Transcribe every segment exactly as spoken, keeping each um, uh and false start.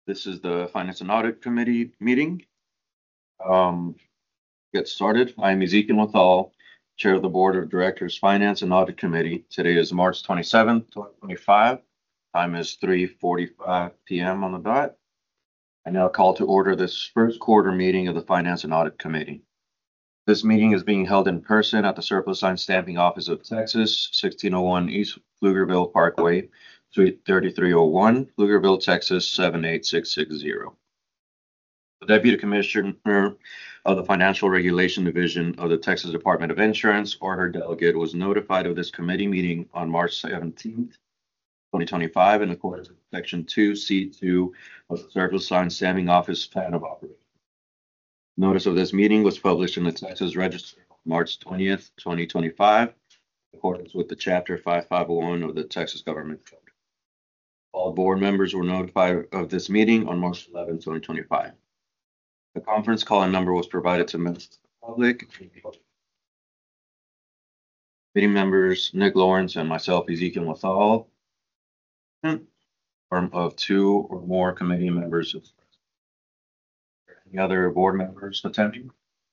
This is the Finance and Audit Committee meeting. Um, get started. I'm Ezekiel Mathal, Chair of the Board of Directors, Finance and Audit Committee. Today is March twenty-seventh, twenty twenty-five. Time is three forty-five p m on the dot. I now call to order this first quarter meeting of the Finance and Audit Committee. This meeting is being held in person at the Surplus Line Stamping Office of Texas, sixteen oh one East Pflugerville Parkway, Suite thirty-three oh one, Pflugerville, Texas, seven eight six six zero. The Deputy Commissioner of the Financial Regulation Division of the Texas Department of Insurance or her delegate was notified of this committee meeting on March seventeenth, twenty twenty-five in accordance with Section two C two of the Surplus Line Stamping Office Plan of Operation. Notice of this meeting was published in the Texas Register on March twentieth, twenty twenty-five, in accordance with the Chapter five five oh one of the Texas Government Code. All board members were notified of this meeting on March eleventh, twenty twenty-five. The conference call number was provided to members of the public. Committee members Nick Lawrence and myself, Ezekiel Mathal, of two or more committee members. Any other board members attending?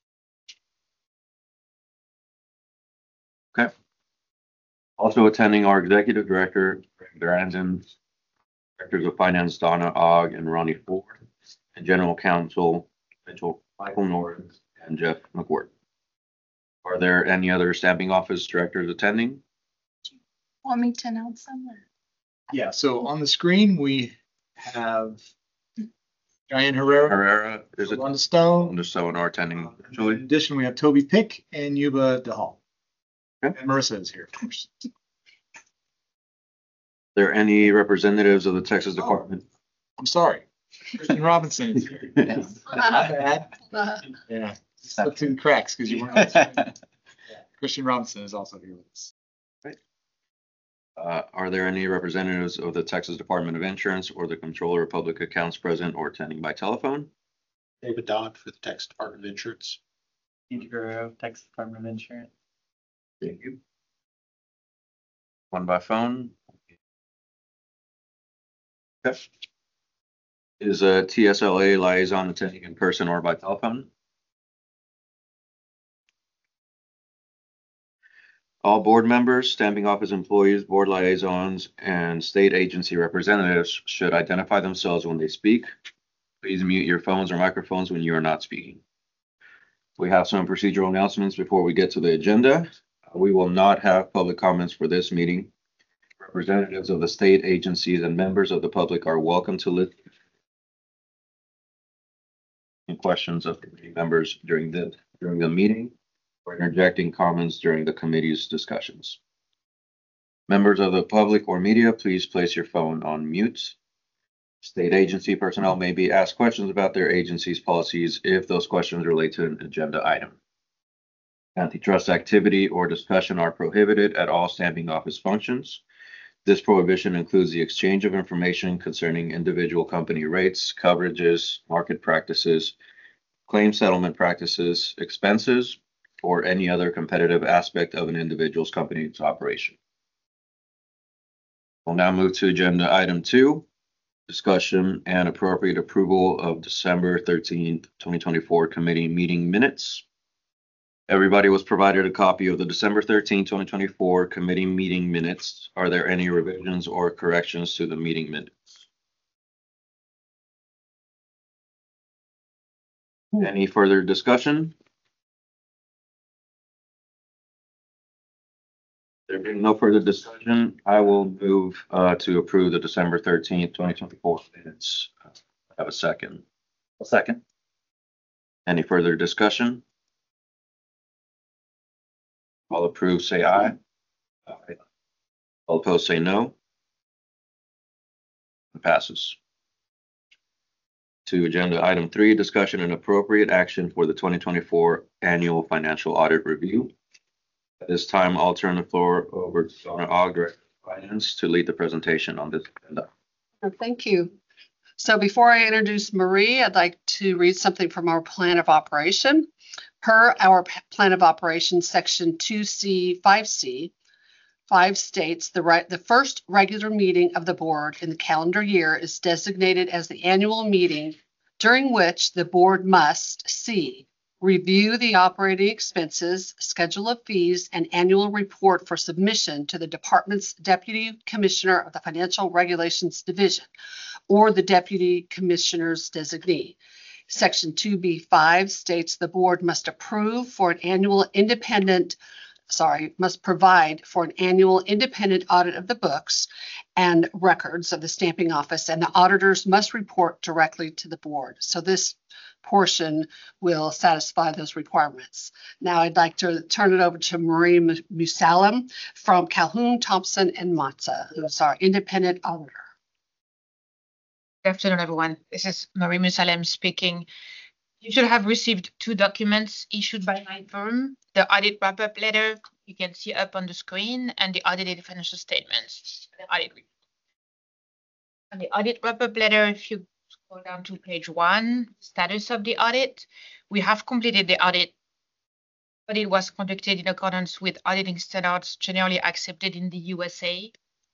Okay. Also attending are Executive Director Greg Brandon, Directors of Finance Donna Ogg and Ronnie Ford, and General Counsel Mitchell Michael Norton and Jeff McWhort. Are there any other stamping office directors attending? Want me to announce somewhere? Yeah, so on the screen we have Diane Herrera, Herrera is it? Wanda Stone. Wanda Stone are attending. Uh, in addition, we have Toby Pick and Yuba DeHall. Okay. And Marissa is here, of course. Are there any representatives of the Texas Department? Oh, I'm sorry. Christian Robinson is here. Yes. Not bad. Yeah, slipped through the cracks because you weren't on the screen. Yeah. Christian Robinson is also here with us. Right. Uh, are there any representatives of the Texas Department of Insurance or the Comptroller of Public Accounts present or attending by telephone? David Dodd for the Texas Department of Insurance. Steve Guerrero, Texas Department of Insurance. Thank you. One by phone. Okay. Is a T S L A liaison attending in person or by telephone? All board members, stamping office employees, board liaisons, and state agency representatives should identify themselves when they speak. Please mute your phones or microphones when you are not speaking. We have some procedural announcements before we get to the agenda. We will not have public comments for this meeting. Representatives of the state agencies and members of the public are welcome to listen to questions of committee members during the during the meeting or interjecting comments during the committee's discussions. Members of the public or media, please place your phone on mute. State agency personnel may be asked questions about their agency's policies if those questions relate to an agenda item. Antitrust activity or discussion are prohibited at all stamping office functions. This prohibition includes the exchange of information concerning individual company rates, coverages, market practices, claim settlement practices, expenses, or any other competitive aspect of an individual's company's operation. We'll now move to agenda item two, discussion and appropriate approval of December thirteenth, twenty twenty-four committee meeting minutes. Everybody was provided a copy of the December thirteenth, twenty twenty-four committee meeting minutes. Are there any revisions or corrections to the meeting minutes? Any further discussion? There being no further discussion, I will move uh, to approve the December thirteenth, twenty twenty-four minutes. I have a second. A second. Any further discussion? All approved, say aye. Aye. All opposed, say no. It passes. To agenda item three, discussion and appropriate action for the twenty twenty-four annual financial audit review. At this time, I'll turn the floor over to Donna Ogg, Director of Finance, to lead the presentation on this agenda. Thank you. So before I introduce Marie, I'd like to read something from our plan of operation. Per our plan of operations, section two C, five C, five states the right, the first regular meeting of the board in the calendar year is designated as the annual meeting during which the board must C, review the operating expenses, schedule of fees, and annual report for submission to the department's Deputy Commissioner of the Financial Regulations Division or the Deputy Commissioner's designee. Section two B five states the board must approve for an annual independent, sorry, must provide for an annual independent audit of the books and records of the stamping office, and the auditors must report directly to the board. So this portion will satisfy those requirements. Now I'd like to turn it over to Marie Musalem from Calhoun, Thompson, and Matza, who's our independent auditor. Good afternoon, everyone. This is Marie Musalem speaking. You should have received two documents issued by my firm, the audit wrap-up letter you can see up on the screen, and the audited financial statements. The audit report. On the audit wrap-up letter, if you scroll down to page one, status of the audit, we have completed the audit. Audit was conducted in accordance with auditing standards generally accepted in the U S A.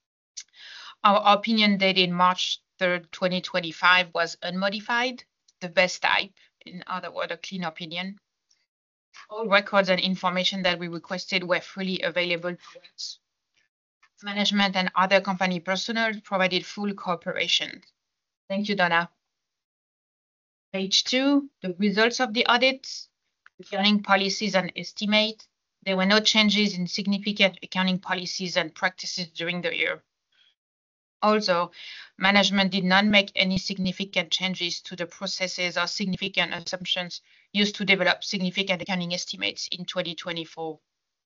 Our opinion dated March third, twenty twenty-five was unmodified, the best type, in other words, a clean opinion. All records and information that we requested were freely available to us. Management and other company personnel provided full cooperation. Thank you, Donna. Page two, the results of the audit, accounting policies and estimate. There were no changes in significant accounting policies and practices during the year. Also, management did not make any significant changes to the processes or significant assumptions used to develop significant accounting estimates in twenty twenty-four.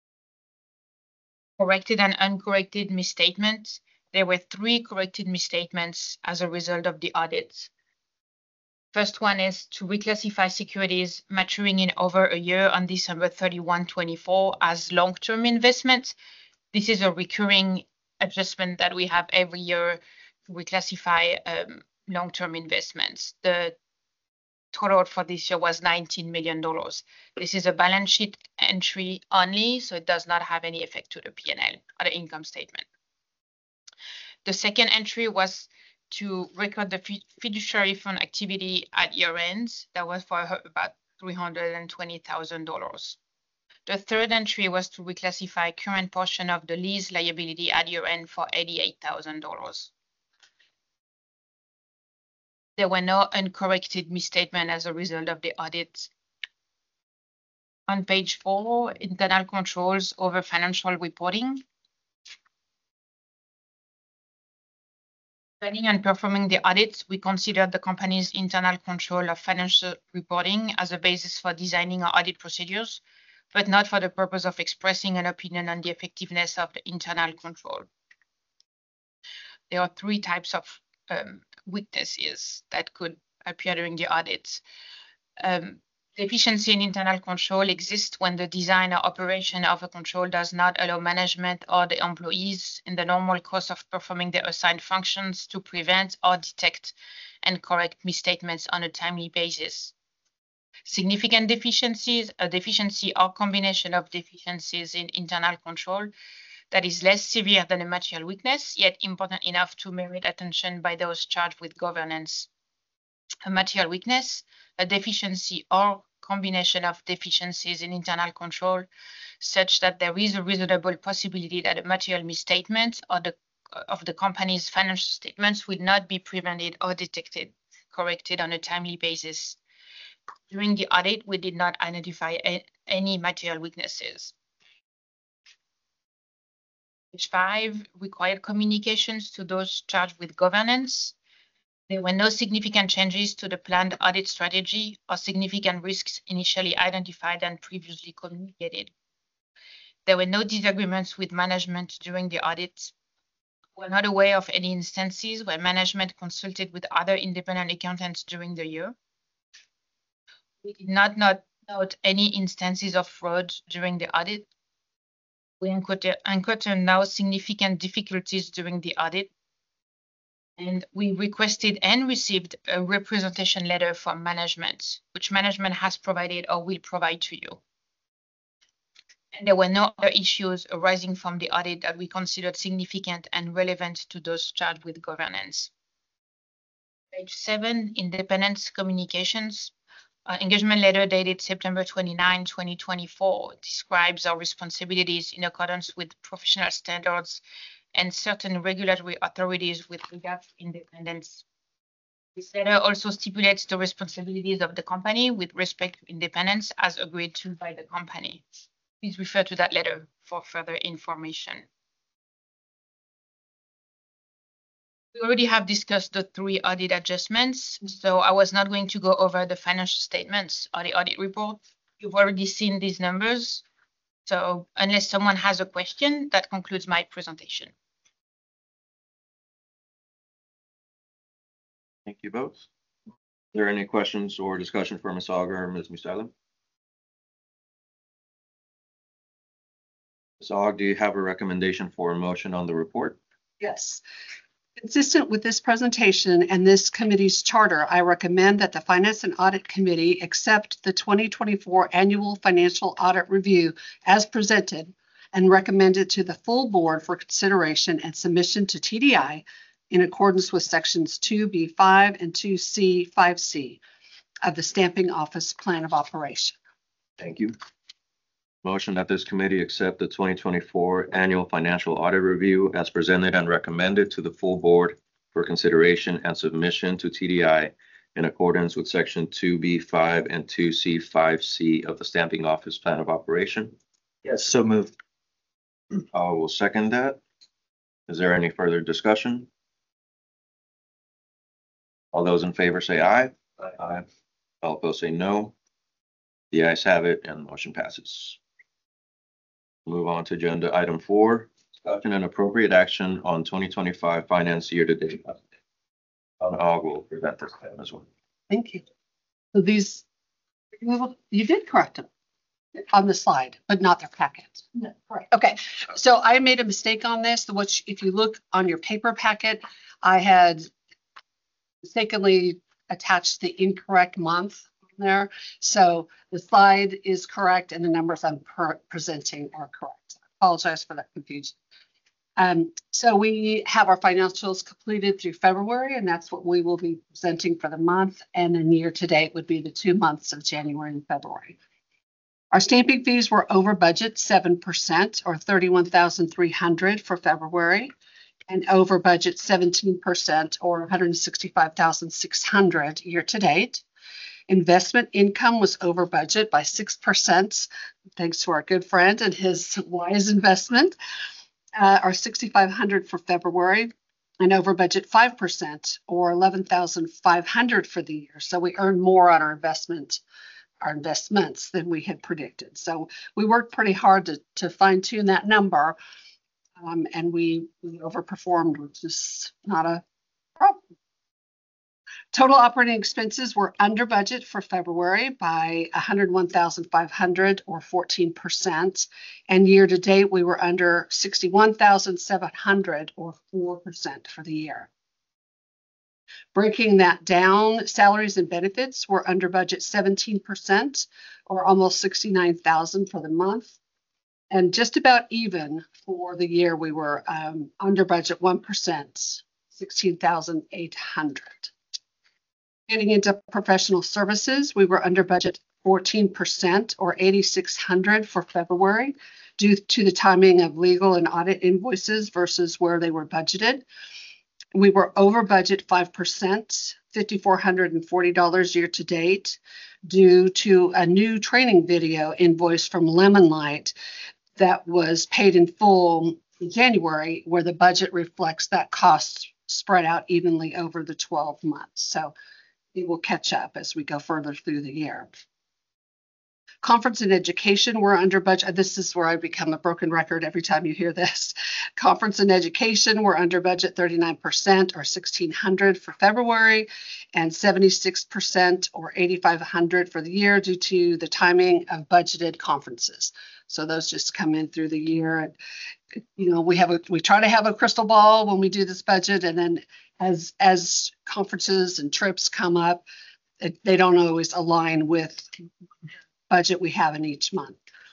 Corrected and uncorrected misstatements. There were three corrected misstatements as a result of the audit. First one is to reclassify securities maturing in over a year on December thirty-first, twenty-four as long-term investments. This is a recurring adjustment that we have every year to reclassify um, long-term investments. The total for this year was nineteen million dollars. This is a balance sheet entry only, so it does not have any effect to the P and L or the income statement. The second entry was to record the fiduciary fund activity at year ends. That was for about three hundred twenty thousand dollars. The third entry was to reclassify current portion of the lease liability at year end for eighty-eight thousand dollars. There were no uncorrected misstatements as a result of the audit. On page four, internal controls over financial reporting. Planning and performing the audit, we considered the company's internal control of financial reporting as a basis for designing our audit procedures, but not for the purpose of expressing an opinion on the effectiveness of the internal control. There are three types of um, weaknesses that could appear during the audit. Um, deficiency in internal control exists when the design or operation of a control does not allow management or the employees in the normal course of performing their assigned functions to prevent or detect and correct misstatements on a timely basis. Significant deficiencies, a deficiency or combination of deficiencies in internal control that is less severe than a material weakness, yet important enough to merit attention by those charged with governance. A material weakness, a deficiency or combination of deficiencies in internal control, such that there is a reasonable possibility that a material misstatement or the, of the company's financial statements will not be prevented or detected, corrected on a timely basis. During the audit, we did not identify a, any material weaknesses. Page five, required communications to those charged with governance. There were no significant changes to the planned audit strategy or significant risks initially identified and previously communicated. There were no disagreements with management during the audit. We are not aware of any instances where management consulted with other independent accountants during the year. We did not note, note any instances of fraud during the audit. We encountered, encountered now significant difficulties during the audit, and we requested and received a representation letter from management, which management has provided or will provide to you. And there were no other issues arising from the audit that we considered significant and relevant to those charged with governance. Page seven, independence communications. Uh, engagement letter dated September twenty-ninth, twenty twenty-four describes our responsibilities in accordance with professional standards and certain regulatory authorities with regard to independence. This letter also stipulates the responsibilities of the company with respect to independence as agreed to by the company. Please refer to that letter for further information. We already have discussed the three audit adjustments, so I was not going to go over the financial statements or the audit report. You've already seen these numbers. So unless someone has a question, that concludes my presentation. Thank you both. Are there any questions or discussion for Miz Auger or Miz Musalem? Miz Aug, do you have a recommendation for a motion on the report? Yes. Consistent with this presentation and this committee's charter, I recommend that the Finance and Audit Committee accept the twenty twenty-four Annual Financial Audit Review as presented and recommend it to the full board for consideration and submission to T D I in accordance with sections two B five and two C five C of the Stamping Office Plan of Operation. Thank you. Motion that this committee accept the twenty twenty-four Annual Financial Audit Review as presented and recommended to the full board for consideration and submission to T D I in accordance with section two B five and two C five C of the Stamping Office Plan of Operation. Yes, so moved. I will second that. Is there any further discussion? All those in favor say aye. Aye. All opposed say no. The ayes have it and the motion passes. Move on to agenda item four, discussion and appropriate action on twenty twenty-five finance year to date. I will present this item as well. Thank you. So these, you did correct them on the slide, but not their packet. No, correct. Okay, so I made a mistake on this, which if you look on your paper packet, I had mistakenly attached the incorrect month there. So the slide is correct and the numbers I'm presenting are correct. I apologize for that confusion. Um, so we have our financials completed through February, and that's what we will be presenting for the month. And then year to date would be the two months of January and February. Our stamping fees were over budget seven percent or thirty-one thousand three hundred for February, and over budget seventeen percent or one hundred sixty-five thousand six hundred year to date. Investment income was over budget by six percent, thanks to our good friend and his wise investment. Uh, our sixty-five hundred for February, and over budget five percent or eleven thousand five hundred for the year. So we earned more on our investment, our investments than we had predicted. So we worked pretty hard to, to fine tune that number, um, and we, we overperformed, which is not a problem. Total operating expenses were under budget for February by one hundred one thousand five hundred or fourteen percent. And year to date, we were under sixty-one thousand seven hundred or four percent for the year. Breaking that down, salaries and benefits were under budget seventeen percent or almost sixty-nine thousand for the month. And just about even for the year, we were um, under budget one percent, sixteen thousand eight hundred. Getting into professional services, we were under budget fourteen percent or eighty-six hundred for February due to the timing of legal and audit invoices versus where they were budgeted. We were over budget five percent, five thousand four hundred forty dollars year to date due to a new training video invoice from Lemon Light that was paid in full in January, where the budget reflects that cost spread out evenly over the twelve months. So it will catch up as we go further through the year. Conference and education were under budget. This is where I become a broken record every time you hear this. Conference and education were under budget thirty-nine percent or sixteen hundred for February and seventy-six percent or eighty-five hundred for the year due to the timing of budgeted conferences. So those just come in through the year. And, you know, we have a, we try to have a crystal ball when we do this budget, and then as as conferences and trips come up, it, they don't always align with budget we have in each month.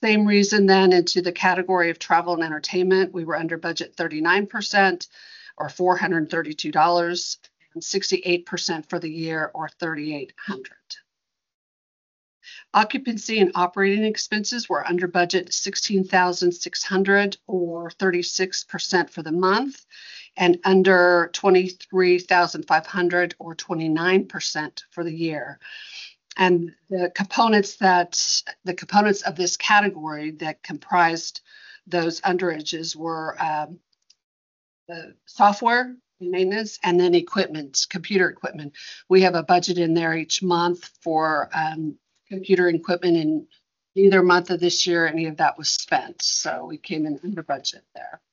Same reason then into the category of travel and entertainment, we were under budget thirty-nine percent or four hundred thirty-two dollars and sixty-eight percent for the year or thirty-eight hundred dollars. Occupancy and operating expenses were under budget sixteen thousand six hundred dollars or thirty-six percent for the month and under twenty-three thousand five hundred dollars or twenty-nine percent for the year. And the components that the components of this category that comprised those underages were um, the software maintenance and then equipment, computer equipment. We have a budget in there each month for um, computer equipment, and neither month of this year any of that was spent. So we came in under budget there.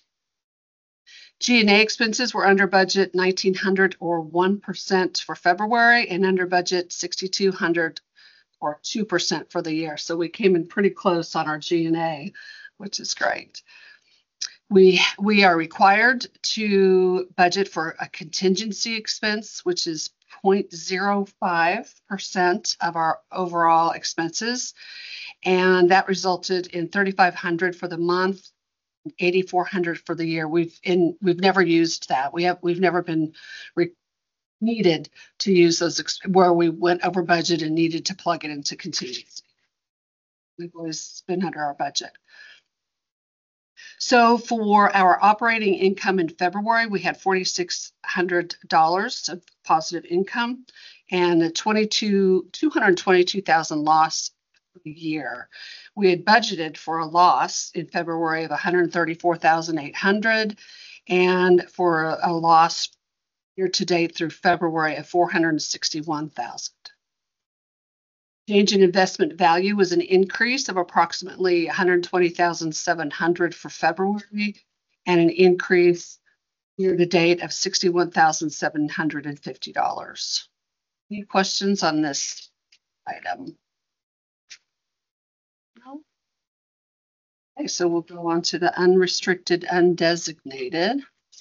G and A expenses were under budget nineteen hundred or one percent for February and under budget sixty-two hundred or two percent for the year. So we came in pretty close on our G and A, which is great. We, we are required to budget for a contingency expense, which is zero point zero five percent of our overall expenses. And that resulted in thirty-five hundred for the month, eighty-four hundred for the year. We've in we've never used that. We have we've never been re- needed to use those ex- where we went over budget and needed to plug it into contingency. We've always been under our budget. So for our operating income in February, we had four thousand six hundred dollars of positive income and a twenty-two two hundred twenty-two thousand loss for the year. We had budgeted for a loss in February of one hundred thirty-four thousand eight hundred dollars and for a, a loss year to date through February of four hundred sixty-one thousand dollars. Change in investment value was an increase of approximately one hundred twenty thousand seven hundred dollars for February and an increase year to date of sixty-one thousand seven hundred fifty dollars. Any questions on this item? No? Okay, so we'll go on to the unrestricted, undesignated.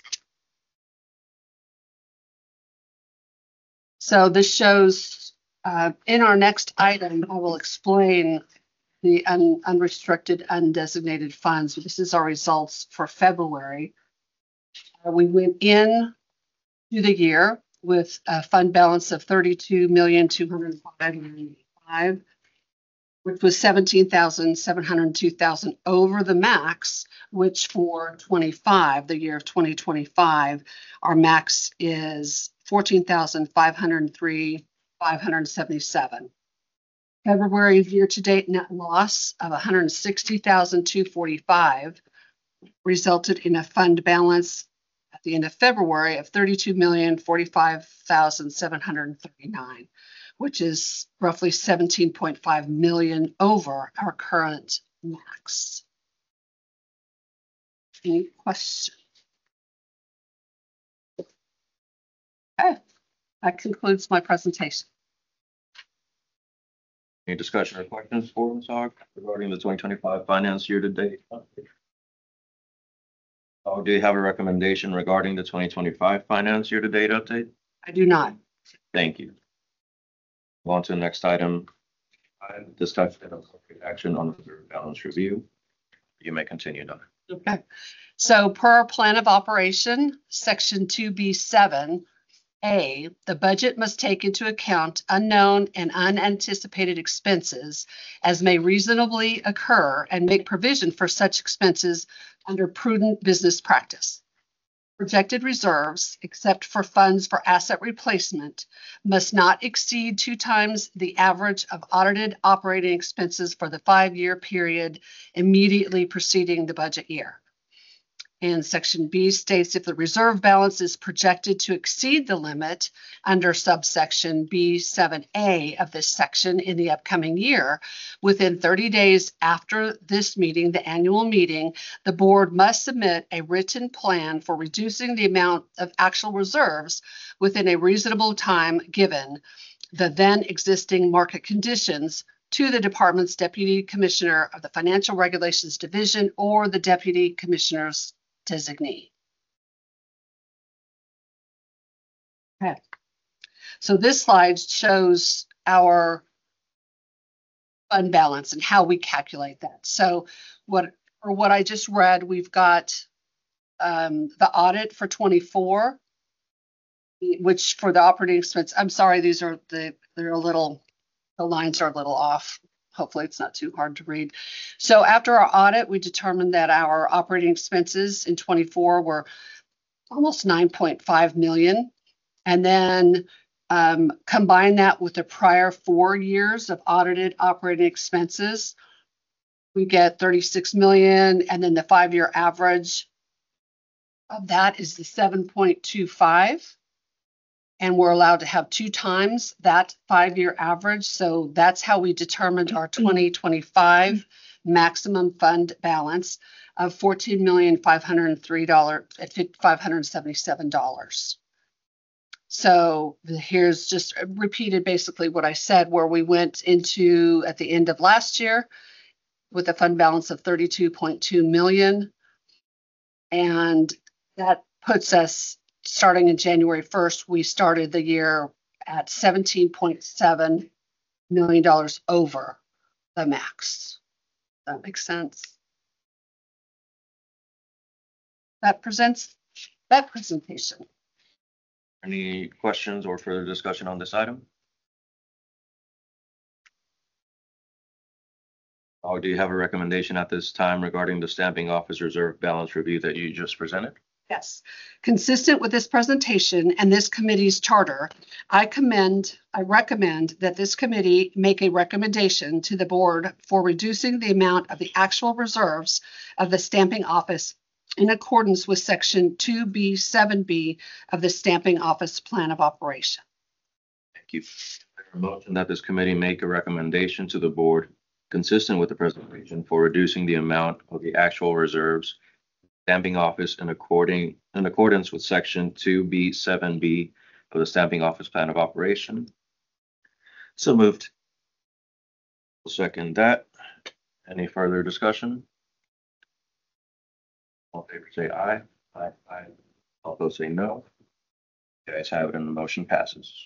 So this shows Uh, in our next item, I will explain the un- unrestricted, undesignated funds. This is our results for February. Uh, we went in to the year with a fund balance of thirty-two million two hundred five thousand ninety-five, which was seventeen thousand seven hundred two thousand over the max, which for twenty-five, the year of twenty twenty-five, our max is fourteen thousand five hundred three five hundred seventy-seven. February's year-to-date net loss of one hundred sixty thousand two hundred forty-five resulted in a fund balance at the end of February of thirty-two million forty-five thousand seven hundred thirty-nine, which is roughly seventeen point five million over our current max. Any questions? Okay, that concludes my presentation. Any discussion or questions for Miz Hogg regarding the twenty twenty-five finance year to date? Oh, do you have a recommendation regarding the twenty twenty-five finance year to date update? I do not. Thank you. Go on to the next item. Uh, Discussion of appropriate action on reserve balance review. You may continue, Donna. Okay. So per our plan of operation, section two B seven, A, the budget must take into account unknown and unanticipated expenses as may reasonably occur and make provision for such expenses under prudent business practice. Projected reserves, except for funds for asset replacement, must not exceed two times the average of audited operating expenses for the five-year period immediately preceding the budget year. And section B states if the reserve balance is projected to exceed the limit under subsection B seven A of this section in the upcoming year, within thirty days after this meeting, the annual meeting, the board must submit a written plan for reducing the amount of actual reserves within a reasonable time given the then existing market conditions to the department's deputy commissioner of the Financial Regulations Division or the deputy commissioner's designee. Okay. So this slide shows our fund balance and how we calculate that. So what, or what I just read, we've got um, the audit for twenty-four, which for the operating expense, I'm sorry, these are the, they're a little, the lines are a little off. Hopefully it's not too hard to read. So after our audit, we determined that our operating expenses in twenty-four were almost nine point five million. And then um, combine that with the prior four years of audited operating expenses, we get thirty-six million. And then the five-year average of that is the seven point two five. And we're allowed to have two times that five-year average. So that's how we determined our twenty twenty-five maximum fund balance of fourteen million five hundred three thousand five hundred seventy-seven dollars. So here's just repeated basically what I said, where we went into at the end of last year with a fund balance of thirty-two point two million. And that puts us, starting in January first, we started the year at seventeen point seven million dollars over the max. That makes sense. That presents that presentation. Any questions or further discussion on this item? Oh, do you have a recommendation at this time regarding the stamping office reserve balance review that you just presented? Yes. Consistent with this presentation and this committee's charter, I commend, I recommend that this committee make a recommendation to the board for reducing the amount of the actual reserves of the stamping office in accordance with section two B seven B of the stamping office plan of operation. Thank you. A motion that this committee make a recommendation to the board consistent with the presentation for reducing the amount of the actual reserves stamping office in according in accordance with section two B seven B of the stamping office plan of operation. So moved. Second that. Any further discussion? All in favor say aye. Aye. Aye. All those say no. You guys have it and the motion passes.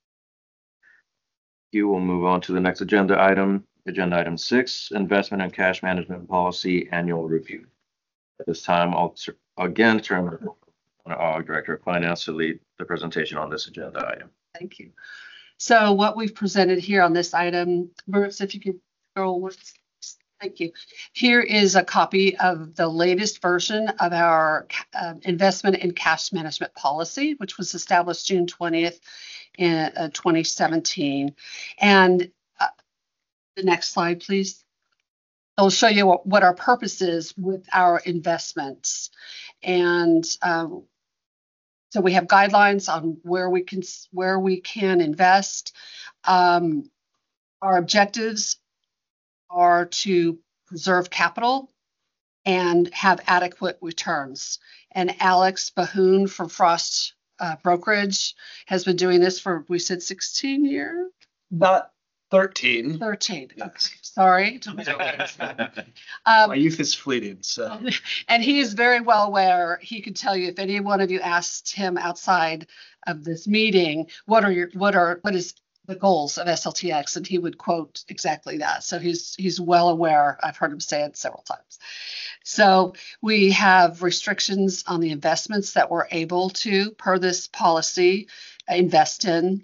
You will move on to the next agenda item, agenda item six, investment and cash management policy annual review. At this time, I'll again turn to our Director of Finance to lead the presentation on this agenda item. Thank you. So what we've presented here on this item, Bruce, if you could go, thank you. Here is a copy of the latest version of our uh, investment and cash management policy, which was established June twentieth in uh, twenty seventeen. And uh, the next slide, please. It'll show you what, what our purpose is with our investments. And um, so we have guidelines on where we can where we can invest. Um, our objectives are to preserve capital and have adequate returns. And Alex Bahoon from Frost uh, Brokerage has been doing this for, we said sixteen years? Not thirteen. thirteen. Okay, sorry. My Um, youth is fleeting, so. and he is very well aware. He could tell you if any one of you asked him outside of this meeting, what are your, what are, what is the goals of S L T X? And he would quote exactly that. So he's, he's well aware. I've heard him say it several times. So we have restrictions on the investments that we're able to, per this policy, invest in.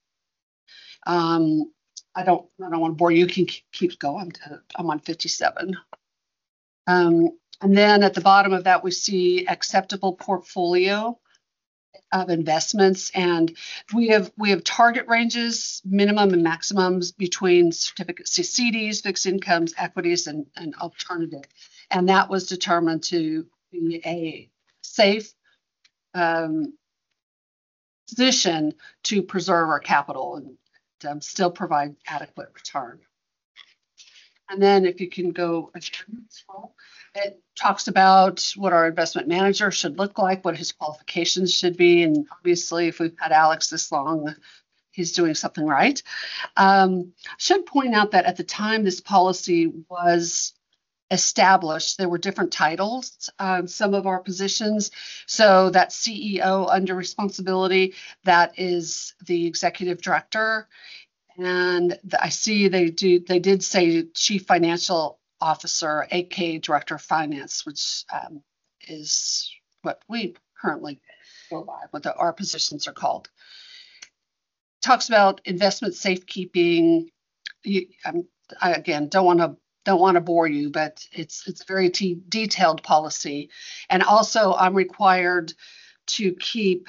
Um, I don't, I don't want to bore you. You can keep going. I'm on fifty-seven. Um, and then at the bottom of that, we see acceptable portfolio of investments, and we have we have target ranges, minimum and maximums between certificates, C Ds, fixed incomes, equities, and, and alternative. And that was determined to be a safe um, position to preserve our capital and um, still provide adequate return. And then if you can go again, scroll, it talks about what our investment manager should look like, what his qualifications should be. And obviously, if we've had Alex this long, he's doing something right. Um, I should point out that at the time this policy was established, there were different titles, um, some of our positions. So that C E O under responsibility, that is the executive director. And the- I see they do, they did say Chief Financial Officer, A K Director of Finance, which um, is what we currently go by, what the, our positions are called. Talks about investment safekeeping. You, um, I again don't want to don't want to bore you, but it's it's very t- detailed policy. And also, I'm required to keep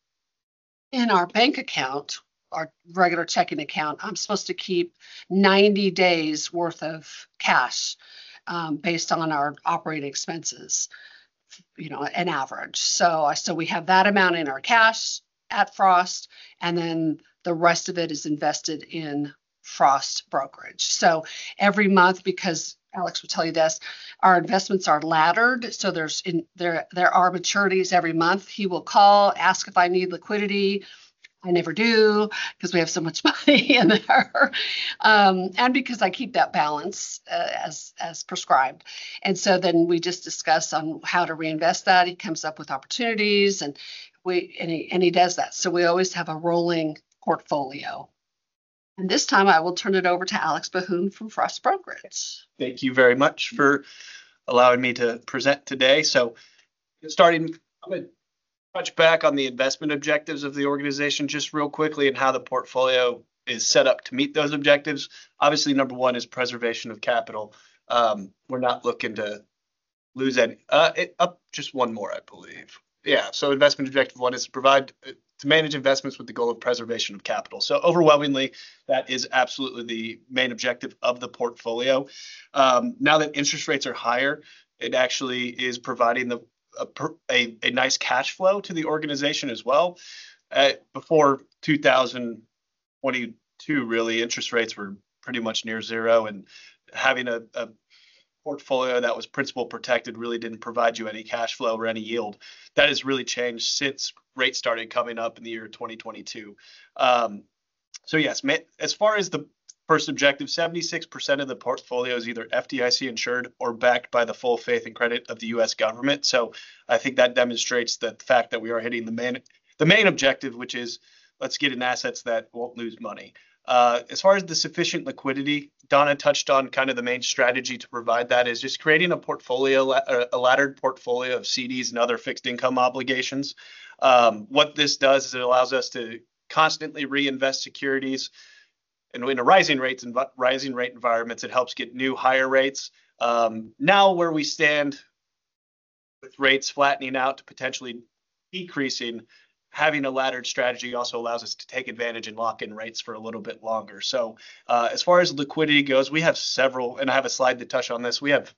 in our bank account, our regular checking account, I'm supposed to keep ninety days worth of cash um, based on our operating expenses, you know, an average. So I so we have that amount in our cash at Frost, and then the rest of it is invested in Frost brokerage. So every month, because Alex will tell you this, our investments are laddered. So there's in there there are maturities every month. He will call, ask if I need liquidity. I never do because we have so much money in there, um, and because I keep that balance uh, as as prescribed. And so then we just discuss on how to reinvest that. He comes up with opportunities, and we and he and he does that. So we always have a rolling portfolio. And this time I will turn it over to Alex Bahoon from Frost Brokerage. Thank you very much for allowing me to present today. So starting, I'm going to touch back on the investment objectives of the organization just real quickly and how the portfolio is set up to meet those objectives. Obviously, number one is preservation of capital. Um, we're not looking to lose any, uh, it, up just one more, I believe. Yeah, so investment objective one is to provide, to manage investments with the goal of preservation of capital. So overwhelmingly, that is absolutely the main objective of the portfolio. Um, now that interest rates are higher, it actually is providing the a, a, a nice cash flow to the organization as well. Uh, before two thousand twenty-two, really, interest rates were pretty much near zero, and having a, a portfolio that was principal protected really didn't provide you any cash flow or any yield. That has really changed since rates started coming up in the year twenty twenty-two. Um, so yes, as far as the first objective, seventy-six percent of the portfolio is either F D I C insured or backed by the full faith and credit of the U S government. So I think that demonstrates that the fact that we are hitting the main, the main objective, which is let's get in assets that won't lose money. Uh, as far as the sufficient liquidity, Donna touched on kind of the main strategy to provide that is just creating a portfolio, a laddered portfolio of C Ds and other fixed income obligations. Um, what this does is it allows us to constantly reinvest securities. And in a rising rates and rising rate environments, it helps get new higher rates. Um, now where we stand with rates flattening out to potentially decreasing, having a laddered strategy also allows us to take advantage and lock in rates for a little bit longer. So uh, as far as liquidity goes, we have several, and I have a slide to touch on this. We have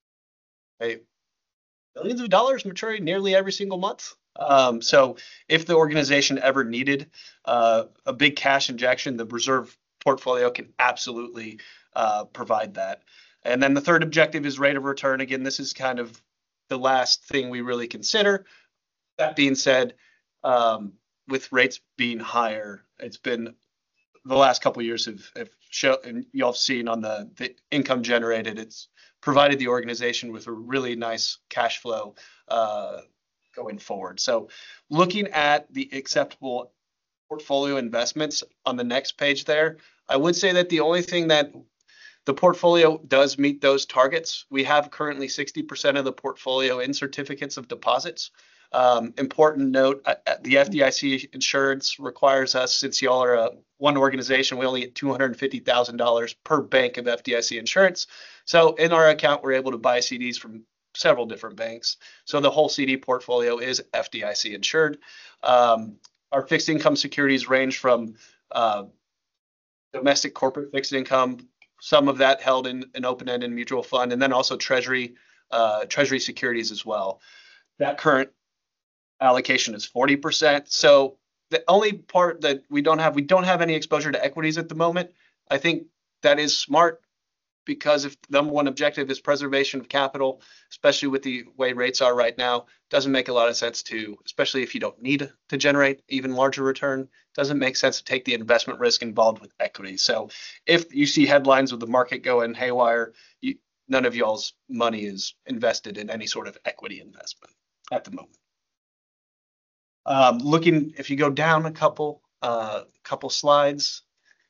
a billions of dollars maturing nearly every single month. Um, so if the organization ever needed uh, a big cash injection, the reserve portfolio can absolutely uh, provide that. And then the third objective is rate of return. Again, this is kind of the last thing we really consider. That being said, um, with rates being higher, it's been the last couple of years have, have shown, and y'all have seen on the, the income generated, it's provided the organization with a really nice cash flow uh, going forward. So looking at the acceptable portfolio investments on the next page there, I would say that the only thing that the portfolio does meet those targets. We have currently sixty percent of the portfolio in certificates of deposits. Um, important note, uh, the F D I C insurance requires us, since y'all are a one organization, we only get two hundred fifty thousand dollars per bank of F D I C insurance. So in our account, we're able to buy C Ds from several different banks. So the whole C D portfolio is F D I C insured. Um, our fixed income securities range from uh, domestic corporate fixed income, some of that held in an open-ended mutual fund, and then also treasury, uh, treasury securities as well. That current allocation is forty percent. So the only part that we don't have, we don't have any exposure to equities at the moment. I think that is smart, because if the number one objective is preservation of capital, especially with the way rates are right now, doesn't make a lot of sense to, especially if you don't need to generate even larger return, doesn't make sense to take the investment risk involved with equity. So if you see headlines with the market going haywire, you, none of y'all's money is invested in any sort of equity investment at the moment. Um, looking, if you go down a couple, uh, couple slides,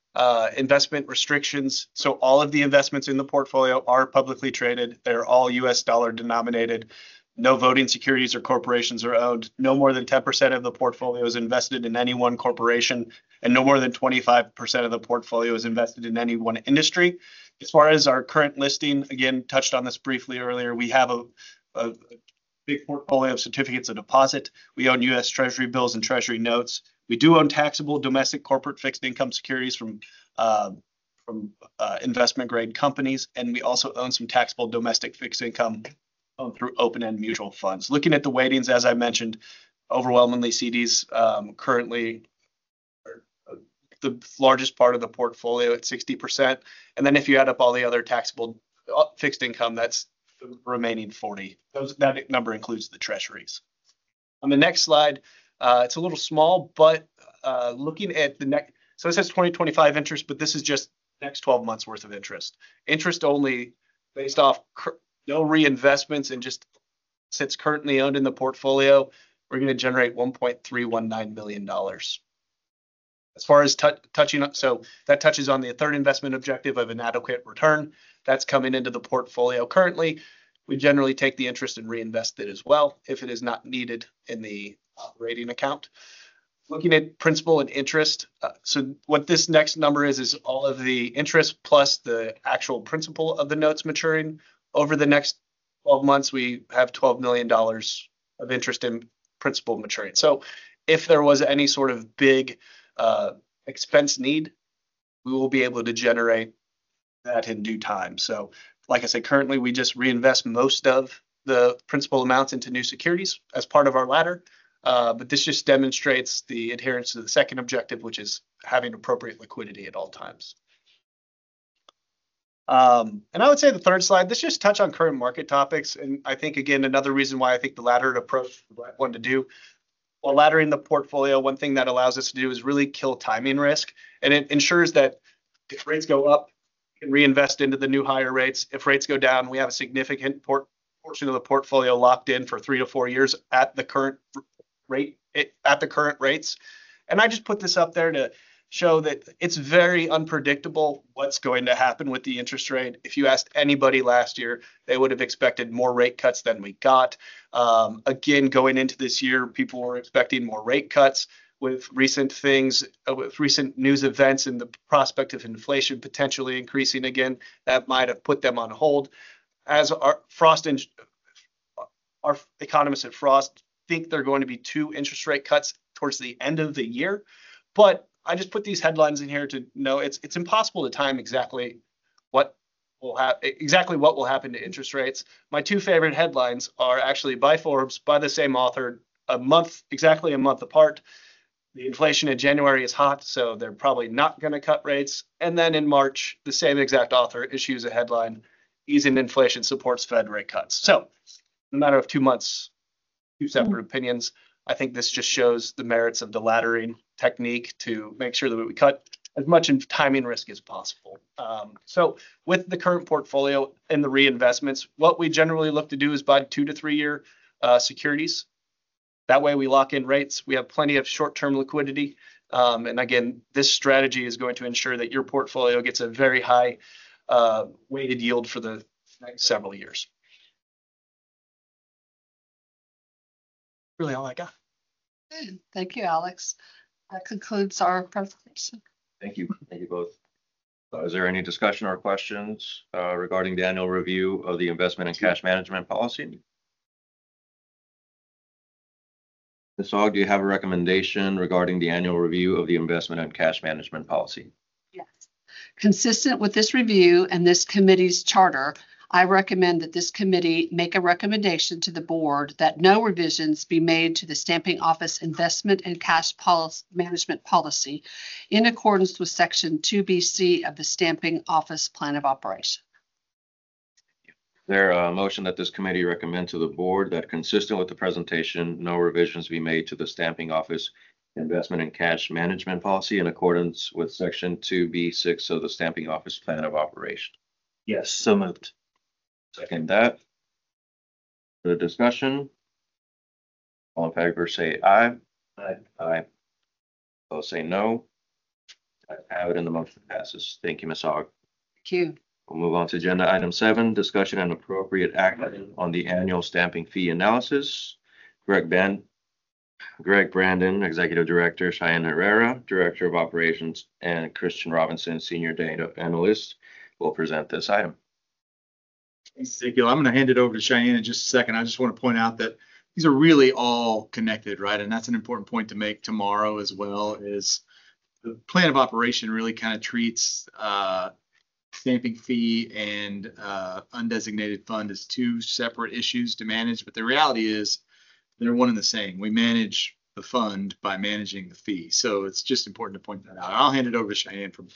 uh, investment restrictions. So all of the investments in the portfolio are publicly traded. They're all U S dollar denominated. No voting securities or corporations are owned. No more than ten percent of the portfolio is invested in any one corporation, and no more than twenty-five percent of the portfolio is invested in any one industry. As far as our current listing, again, touched on this briefly earlier, we have a, a big portfolio of certificates of deposit. We own U S Treasury bills and Treasury notes. We do own taxable domestic corporate fixed income securities from uh, from uh, investment grade companies, and we also own some taxable domestic fixed income owned through open-end mutual funds. Looking at the weightings, as I mentioned, overwhelmingly C Ds um, currently are the largest part of the portfolio at sixty percent. And then if you add up all the other taxable fixed income, that's the remaining forty. Those, that number includes the treasuries. On the next slide, uh, it's a little small, but uh, looking at the next, so it says twenty twenty-five interest, but this is just next twelve months worth of interest. Interest only based off no reinvestments and just sits currently owned in the portfolio, we're going to generate one point three one nine million dollars. As far as t- touching up, so that touches on the third investment objective of an adequate return. That's coming into the portfolio currently. We generally take the interest and reinvest it as well if it is not needed in the operating account. Looking at principal and interest, uh, so what this next number is, is all of the interest plus the actual principal of the notes maturing. Over the next twelve months, we have twelve million dollars of interest in principal maturing. So if there was any sort of big uh, expense need, we will be able to generate that in due time. So like I said, currently we just reinvest most of the principal amounts into new securities as part of our ladder. Uh, but this just demonstrates the adherence to the second objective, which is having appropriate liquidity at all times. Um, and I would say the third slide, this just touch on current market topics. And I think, again, another reason why I think the laddered approach is the right one to do. While laddering the portfolio, one thing that allows us to do is really kill timing risk. And it ensures that if rates go up, we can reinvest into the new higher rates. If rates go down, we have a significant port- portion of the portfolio locked in for three to four years at the current rate, at the current rates. And I just put this up there to show that it's very unpredictable what's going to happen with the interest rate. If you asked anybody last year, they would have expected more rate cuts than we got. Um, again, going into this year, people were expecting more rate cuts with recent things, uh, with recent news events and the prospect of inflation potentially increasing again. That might have put them on hold. As our Frost and our economists at Frost think they're going to be two interest rate cuts towards the end of the year, but I just put these headlines in here to know it's it's impossible to time exactly what will happen, exactly what will happen to interest rates. My two favorite headlines are actually by Forbes, by the same author, a month, exactly a month apart. The inflation in January is hot, so they're probably not going to cut rates. And then in March, the same exact author issues a headline, easing inflation supports Fed rate cuts. So in a matter of two months, two separate opinions. I think this just shows the merits of the laddering technique to make sure that we cut as much in timing risk as possible. Um, so with the current portfolio and the reinvestments, what we generally look to do is buy two to three year uh, securities. That way we lock in rates. We have plenty of short-term liquidity. Um, and again, this strategy is going to ensure that your portfolio gets a very high uh, weighted yield for the next several years. Really all I got. Good. Thank you, Alex. That concludes our presentation. Thank you. Thank you both. Uh, is there any discussion or questions uh, regarding the annual review of the investment and cash management policy? Miz Aug, do you have a recommendation regarding the annual review of the investment and cash management policy? Yes. Consistent with this review and this committee's charter, I recommend that this committee make a recommendation to the board that no revisions be made to the Stamping Office investment and cash policy, management policy in accordance with Section two B C of the Stamping Office Plan of Operation. There a motion that this committee recommend to the board that consistent with the presentation, no revisions be made to the Stamping Office investment and cash management policy in accordance with Section two B six of the Stamping Office Plan of Operation. Yes, so moved. Second that. For the discussion. All in favor say aye. Aye. Aye. Those say no. I have it and the motion passes. Thank you, Miz Aug. Thank you. We'll move on to agenda item seven, discussion and appropriate action on the annual stamping fee analysis. Greg Ben, Greg Brandon, Executive Director, Cheyenne Herrera, Director of Operations, and Christian Robinson, Senior Data Analyst, will present this item. Thanks, Ezekiel. I'm going to hand it over to Cheyenne in just a second. I just want to point out that these are really all connected, right? And that's an important point to make tomorrow as well, is the plan of operation really kind of treats uh, stamping fee and uh, undesignated fund as two separate issues to manage. But the reality is they're one and the same. We manage the fund by managing the fee. So it's just important to point that out. I'll hand it over to Cheyenne from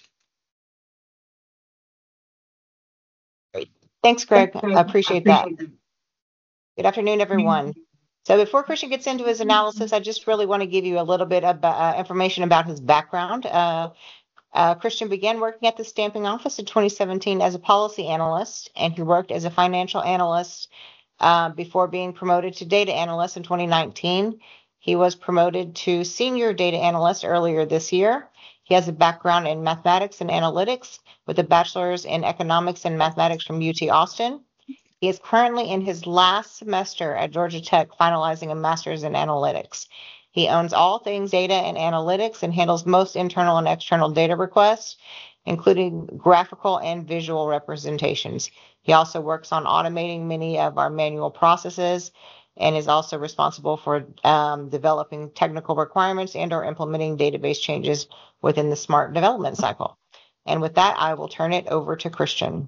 Thanks, Greg. I appreciate that. Good afternoon, everyone. So before Christian gets into his analysis, I just really want to give you a little bit of uh, information about his background. Uh, uh, Christian began working at the stamping office in twenty seventeen as a policy analyst, and he worked as a financial analyst uh, before being promoted to data analyst in twenty nineteen. He was promoted to senior data analyst earlier this year. He has a background in mathematics and analytics with a bachelor's in economics and mathematics from U T Austin. He is currently in his last semester at Georgia Tech, finalizing a master's in analytics. He owns all things data and analytics and handles most internal and external data requests, including graphical and visual representations. He also works on automating many of our manual processes and is also responsible for um, developing technical requirements and or implementing database changes within the SMART development cycle. And with that, I will turn it over to Christian.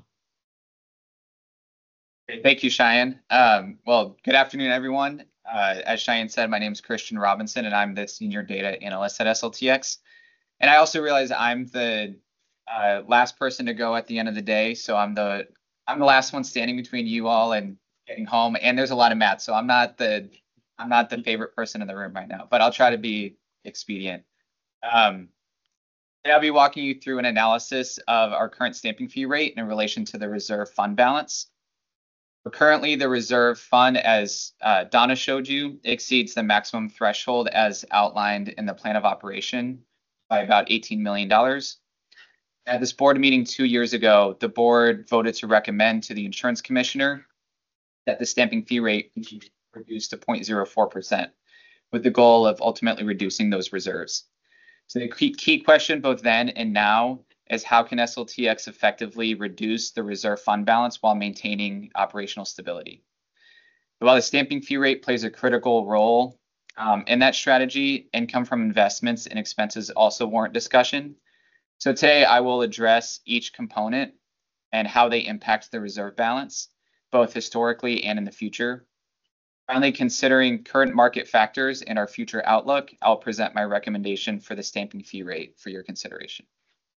Okay, thank you, Cheyenne. Um, well, good afternoon, everyone. Uh, as Cheyenne said, my name is Christian Robinson, and I'm the Senior Data Analyst at S L T X. And I also realize I'm the uh, last person to go at the end of the day, so I'm the I'm the last one standing between you all and getting home. And there's a lot of math, so I'm not the I'm not the favorite person in the room right now, but I'll try to be expedient. Um, I'll be walking you through an analysis of our current stamping fee rate in relation to the reserve fund balance. But currently, the reserve fund, as uh, Donna showed you, exceeds the maximum threshold as outlined in the plan of operation by about eighteen million dollars. At this board meeting two years ago, the board voted to recommend to the insurance commissioner that the stamping fee rate be reduced to zero point zero four percent, with the goal of ultimately reducing those reserves. So the key, key question both then and now is how can S L T X effectively reduce the reserve fund balance while maintaining operational stability? While the stamping fee rate plays a critical role um, in that strategy, income from investments and expenses also warrant discussion. So today I will address each component and how they impact the reserve balance, both historically and in the future. Finally, considering current market factors and our future outlook, I'll present my recommendation for the stamping fee rate for your consideration.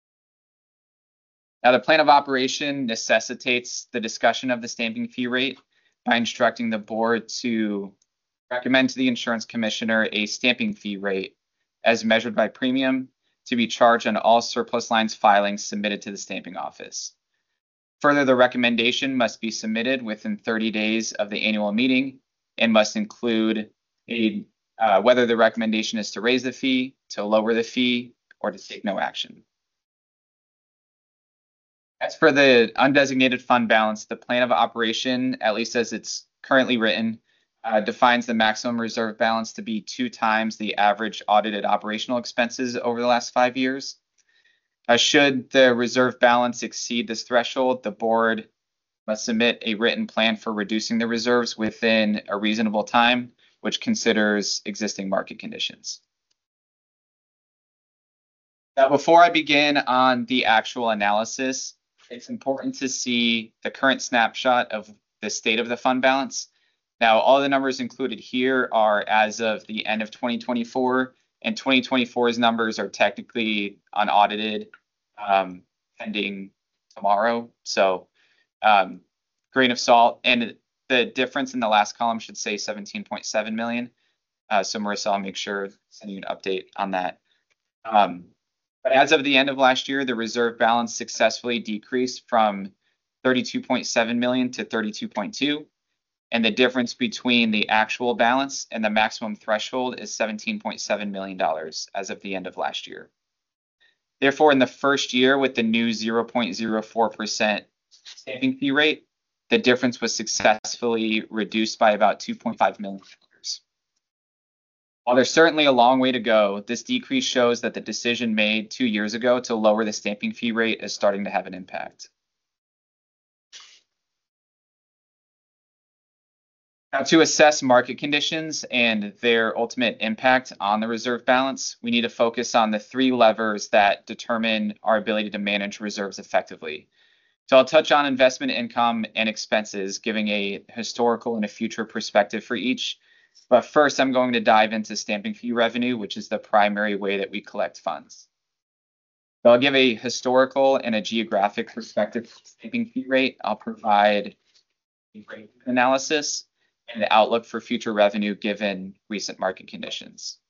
Now, the plan of operation necessitates the discussion of the stamping fee rate by instructing the board to recommend to the insurance commissioner a stamping fee rate as measured by premium to be charged on all surplus lines filings submitted to the stamping office. Further, the recommendation must be submitted within thirty days of the annual meeting and must include a uh, whether the recommendation is to raise the fee, to lower the fee, or to take no action. As for the undesignated fund balance, the plan of operation, at least as it's currently written, uh, defines the maximum reserve balance to be two times the average audited operational expenses over the last five years. Uh, should the reserve balance exceed this threshold, the board must submit a written plan for reducing the reserves within a reasonable time, which considers existing market conditions. Now, before I begin on the actual analysis, it's important to see the current snapshot of the state of the fund balance. Now, all the numbers included here are as of the end of twenty twenty-four, and twenty twenty-four's numbers are technically unaudited, um, pending tomorrow. So, um, grain of salt. And the difference in the last column should say seventeen point seven million. Uh, so Marissa, I'll make sure send you an update on that. Um, But as of the end of last year, the reserve balance successfully decreased from thirty-two point seven million to thirty-two point two. And the difference between the actual balance and the maximum threshold is seventeen point seven million dollars as of the end of last year. Therefore, in the first year with the new zero point zero four percent stamping fee rate, the difference was successfully reduced by about two point five million dollars. While there's certainly a long way to go, this decrease shows that the decision made two years ago to lower the stamping fee rate is starting to have an impact. Now, to assess market conditions and their ultimate impact on the reserve balance, we need to focus on the three levers that determine our ability to manage reserves effectively. So I'll touch on investment income and expenses, giving a historical and a future perspective for each. But first, I'm going to dive into stamping fee revenue, which is the primary way that we collect funds. So I'll give a historical and a geographic perspective for the stamping fee rate. I'll provide a rate analysis and the outlook for future revenue given recent market conditions.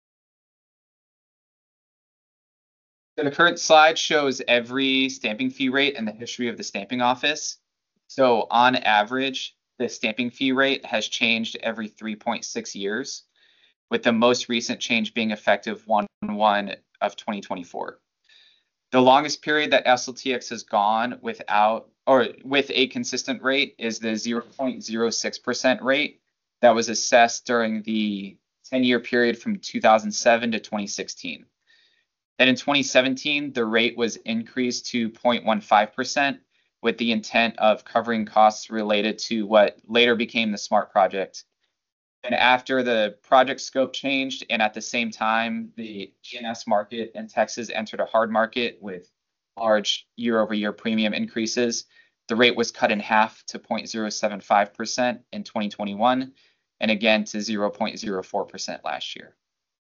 So the current slide shows every stamping fee rate in the history of the stamping office. So on average, the stamping fee rate has changed every three point six years, with the most recent change being effective one one of twenty twenty-four. The longest period that S L T X has gone without or with a consistent rate is the zero point zero six percent rate that was assessed during the ten-year period from two thousand seven to twenty sixteen. Then in twenty seventeen, the rate was increased to zero point one five percent with the intent of covering costs related to what later became the SMART project. And after the project scope changed, and at the same time, the E and S market in Texas entered a hard market with large year-over-year premium increases, the rate was cut in half to zero point zero seven five percent in twenty twenty-one, and again to zero point zero four percent last year.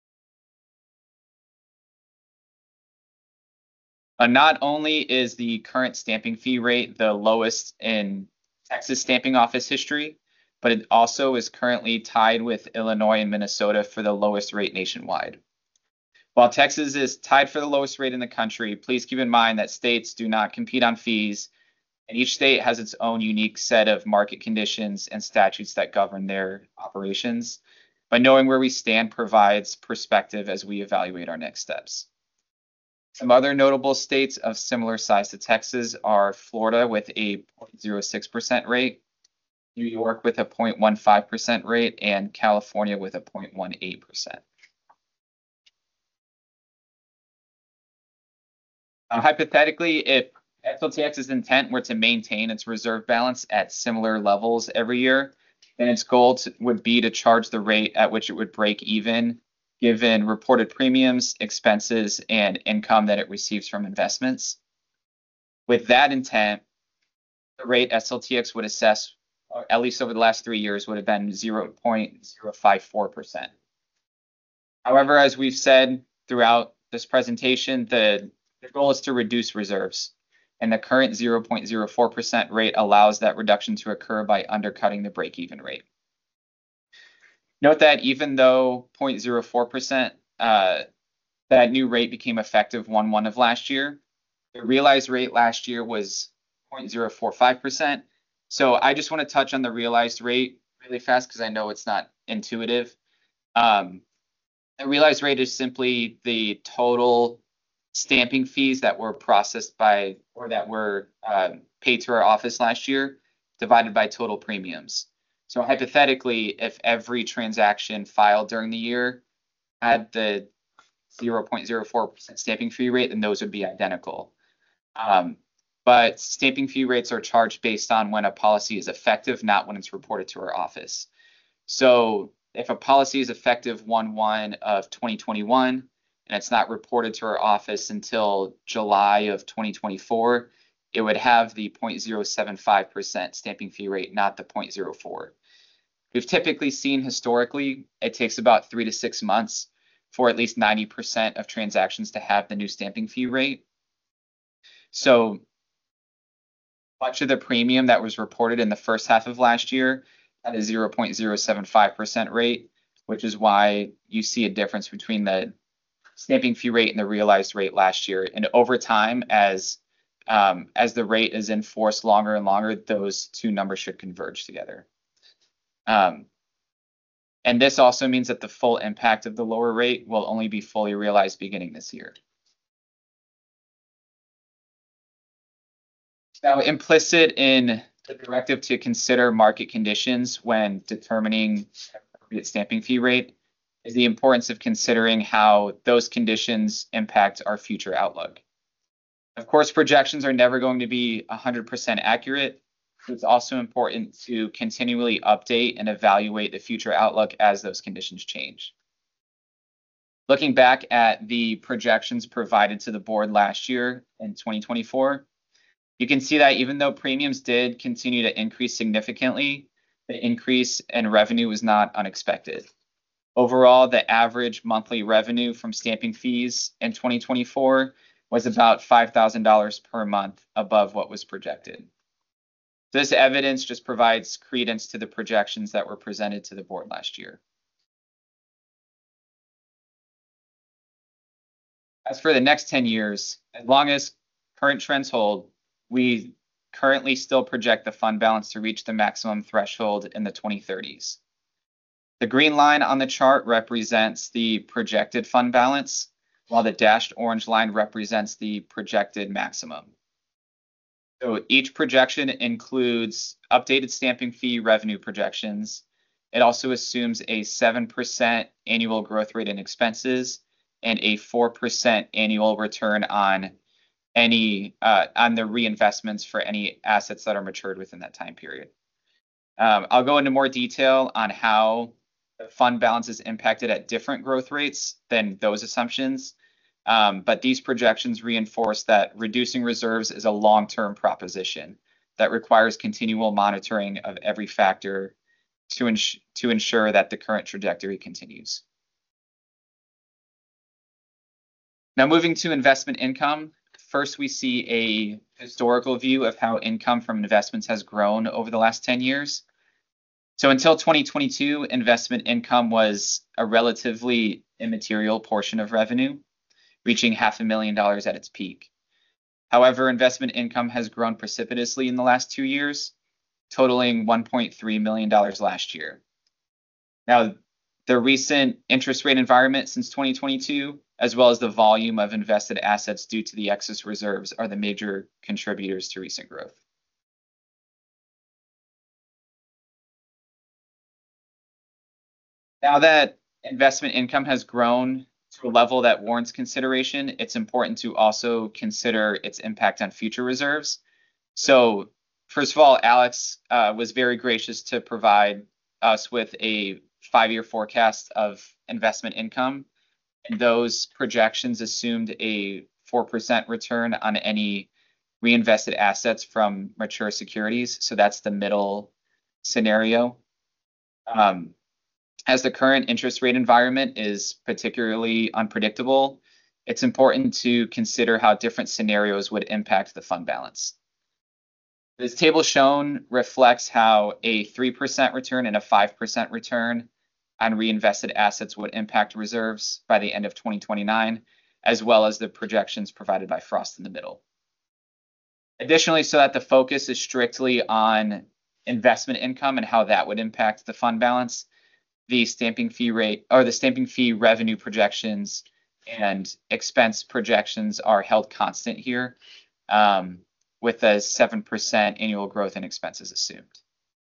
Uh, not only is the current stamping fee rate the lowest in Texas stamping office history, but it also is currently tied with Illinois and Minnesota for the lowest rate nationwide. While Texas is tied for the lowest rate in the country, please keep in mind that states do not compete on fees, and each state has its own unique set of market conditions and statutes that govern their operations. But knowing where we stand provides perspective as we evaluate our next steps. Some other notable states of similar size to Texas are Florida with a zero point zero six percent rate, New York with a zero point one five percent rate, and California with a zero point one eight percent. Uh, hypothetically, if S L T X's intent were to maintain its reserve balance at similar levels every year, then its goal to, would be to charge the rate at which it would break even, given reported premiums, expenses, and income that it receives from investments. With that intent, the rate S L T X would assess, at least over the last three years, would have been zero point zero five four percent. However, as we've said throughout this presentation, the, the goal is to reduce reserves, and the current zero point zero four percent rate allows that reduction to occur by undercutting the break-even rate. Note that even though zero point zero four percent, uh, that new rate became effective one one of last year, the realized rate last year was zero point zero four five percent. So I just want to touch on the realized rate really fast because I know it's not intuitive. Um, the realized rate is simply the total stamping fees that were processed by or that were uh, paid to our office last year divided by total premiums. So hypothetically, if every transaction filed during the year had the zero point zero four percent stamping fee rate, then those would be identical. Um, but stamping fee rates are charged based on when a policy is effective, not when it's reported to our office. So if a policy is effective one one of twenty twenty-one and it's not reported to our office until July of twenty twenty-four, it would have the zero point zero seven five percent stamping fee rate, not the zero point zero four. We've typically seen historically, it takes about three to six months for at least ninety percent of transactions to have the new stamping fee rate. So much of the premium that was reported in the first half of last year had a zero point zero seven five percent rate, which is why you see a difference between the stamping fee rate and the realized rate last year. And over time, as um, as the rate is in force longer and longer, those two numbers should converge together. Um, and this also means that the full impact of the lower rate will only be fully realized beginning this year. Now, implicit in the directive to consider market conditions when determining appropriate stamping fee rate is the importance of considering how those conditions impact our future outlook. Of course, projections are never going to be one hundred percent accurate. It's also important to continually update and evaluate the future outlook as those conditions change. Looking back at the projections provided to the board last year in twenty twenty-four, you can see that even though premiums did continue to increase significantly, the increase in revenue was not unexpected. Overall, the average monthly revenue from stamping fees in twenty twenty-four was about five thousand dollars per month above what was projected. This evidence just provides credence to the projections that were presented to the board last year. As for the next ten years, as long as current trends hold, we currently still project the fund balance to reach the maximum threshold in the twenty thirties. The green line on the chart represents the projected fund balance, while the dashed orange line represents the projected maximum. So each projection includes updated stamping fee revenue projections. It also assumes a seven percent annual growth rate in expenses and a four percent annual return on any uh, on the reinvestments for any assets that are matured within that time period. Um, I'll go into more detail on how the fund balance is impacted at different growth rates than those assumptions. Um, but these projections reinforce that reducing reserves is a long-term proposition that requires continual monitoring of every factor to, ins- to ensure that the current trajectory continues. Now, moving to investment income, first we see a historical view of how income from investments has grown over the last ten years. So until twenty twenty-two, investment income was a relatively immaterial portion of revenue, reaching half a million dollars at its peak. However, investment income has grown precipitously in the last two years, totaling one point three million dollars last year. Now, the recent interest rate environment since twenty twenty-two, as well as the volume of invested assets due to the excess reserves, are the major contributors to recent growth. Now that investment income has grown to a level that warrants consideration, it's important to also consider its impact on future reserves. So first of all, Alex uh, was very gracious to provide us with a five-year forecast of investment income. And those projections assumed a four percent return on any reinvested assets from mature securities. So that's the middle scenario. Um, As the current interest rate environment is particularly unpredictable, it's important to consider how different scenarios would impact the fund balance. This table shown reflects how a three percent return and a five percent return on reinvested assets would impact reserves by the end of twenty twenty-nine, as well as the projections provided by Frost in the middle. Additionally, so that the focus is strictly on investment income and how that would impact the fund balance, the stamping fee rate or the stamping fee revenue projections and expense projections are held constant here, um, with a seven percent annual growth in expenses assumed.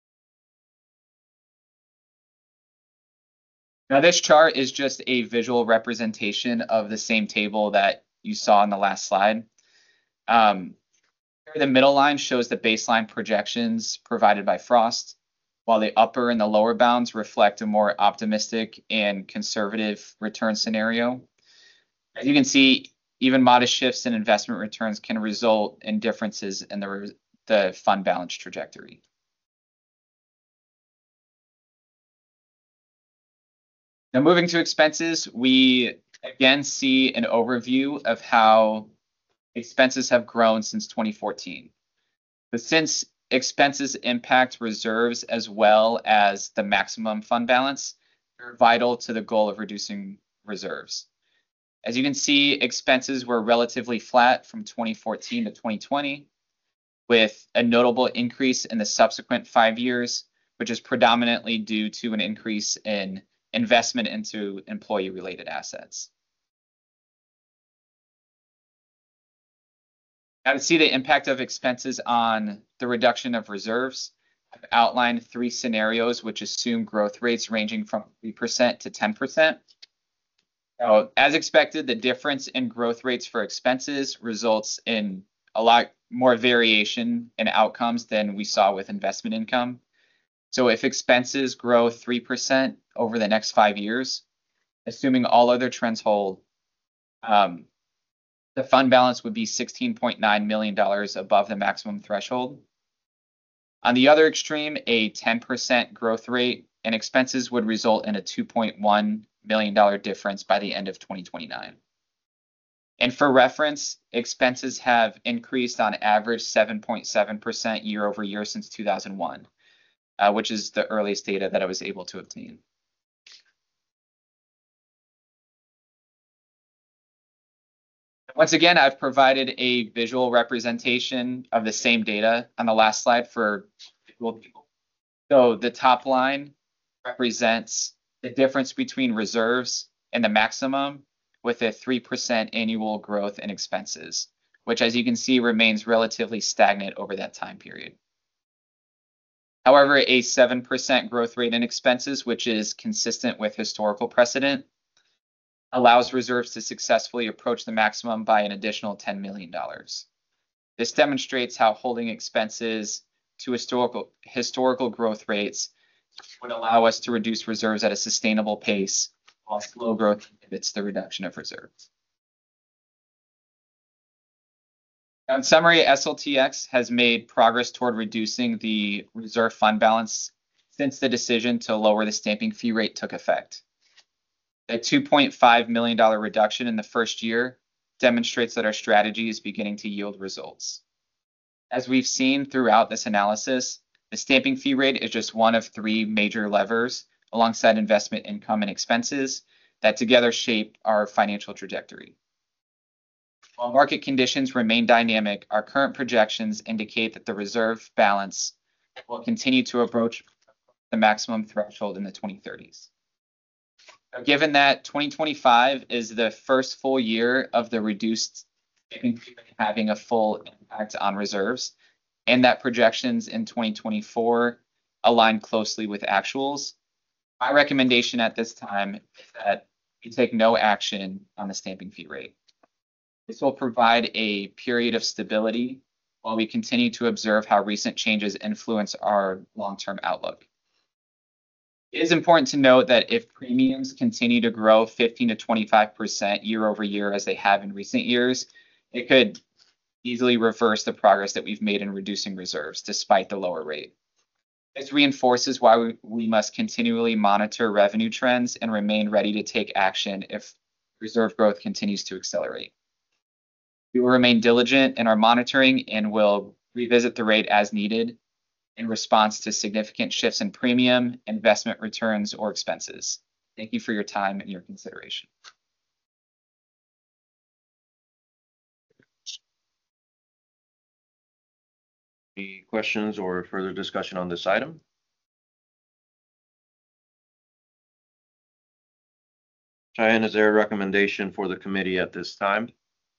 Now, this chart is just a visual representation of the same table that you saw in the last slide. Um, the middle line shows the baseline projections provided by Frost, while the upper and the lower bounds reflect a more optimistic and conservative return scenario. As you can see, even modest shifts in investment returns can result in differences in the, the fund balance trajectory. Now, moving to expenses, we again see an overview of how expenses have grown since twenty fourteen. But since expenses impact reserves as well as the maximum fund balance, they're vital to the goal of reducing reserves. As you can see, expenses were relatively flat from twenty fourteen to twenty twenty, with a notable increase in the subsequent five years, which is predominantly due to an increase in investment into employee-related assets. Now, to see the impact of expenses on the reduction of reserves, I've outlined three scenarios which assume growth rates ranging from three percent to ten percent. Now, as expected, the difference in growth rates for expenses results in a lot more variation in outcomes than we saw with investment income. So if expenses grow three percent over the next five years, assuming all other trends hold, um, the fund balance would be sixteen point nine million dollars above the maximum threshold. On the other extreme, a ten percent growth rate and expenses would result in a two point one million dollars difference by the end of twenty twenty-nine. And for reference, expenses have increased on average seven point seven percent year over year since two thousand one, uh, which is the earliest data that I was able to obtain. Once again, I've provided a visual representation of the same data on the last slide for visual people. So the top line represents the difference between reserves and the maximum with a three percent annual growth in expenses, which, as you can see, remains relatively stagnant over that time period. However, a seven percent growth rate in expenses, which is consistent with historical precedent, allows reserves to successfully approach the maximum by an additional ten million dollars. This demonstrates how holding expenses to historical, historical growth rates would allow us to reduce reserves at a sustainable pace, while slow growth inhibits the reduction of reserves. Now, in summary, S L T X has made progress toward reducing the reserve fund balance since the decision to lower the stamping fee rate took effect. A two point five million dollars reduction in the first year demonstrates that our strategy is beginning to yield results. As we've seen throughout this analysis, the stamping fee rate is just one of three major levers alongside investment income and expenses that together shape our financial trajectory. While market conditions remain dynamic, our current projections indicate that the reserve balance will continue to approach the maximum threshold in the twenty thirties. Given that twenty twenty-five is the first full year of the reduced stamping fee rate having a full impact on reserves, and that projections in twenty twenty-four align closely with actuals, my recommendation at this time is that we take no action on the stamping fee rate. This will provide a period of stability while we continue to observe how recent changes influence our long-term outlook. It is important to note that if premiums continue to grow fifteen to twenty-five percent year over year as they have in recent years, it could easily reverse the progress that we've made in reducing reserves despite the lower rate. This reinforces why we, we must continually monitor revenue trends and remain ready to take action if reserve growth continues to accelerate. We will remain diligent in our monitoring and will revisit the rate as needed in response to significant shifts in premium, investment returns, or expenses. Thank you for your time and your consideration. Any questions or further discussion on this item? Cheyenne, is there a recommendation for the committee at this time?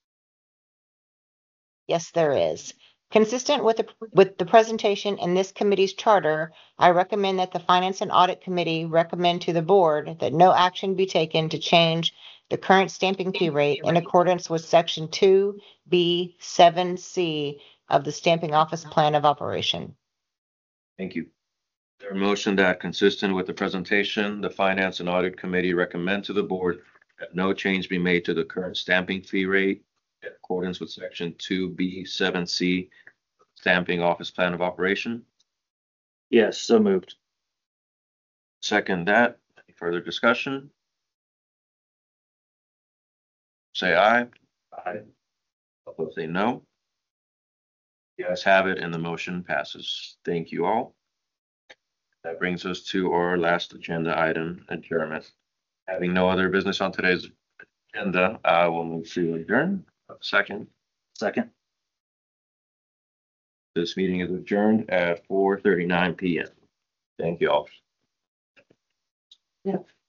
Yes, there is. Consistent with the, with the presentation in this committee's charter, I recommend that the Finance and Audit Committee recommend to the board that no action be taken to change the current stamping fee rate in accordance with Section two B seven C of the Stamping Office Plan of Operation. Thank you. There a motion that, consistent with the presentation, the Finance and Audit Committee recommend to the board that no change be made to the current stamping fee rate in accordance with Section two B seven C Stamping Office Plan of Operation? Yes, so moved. Second that. Any further discussion? Say aye. Aye. Opposed, say no. The ayes have it and the motion passes. Thank you all. That brings us to our last agenda item, adjournment. Having no other business on today's agenda, I will move to adjourn. Second. Second. This meeting is adjourned at four thirty-nine p m Thank you all. Yeah.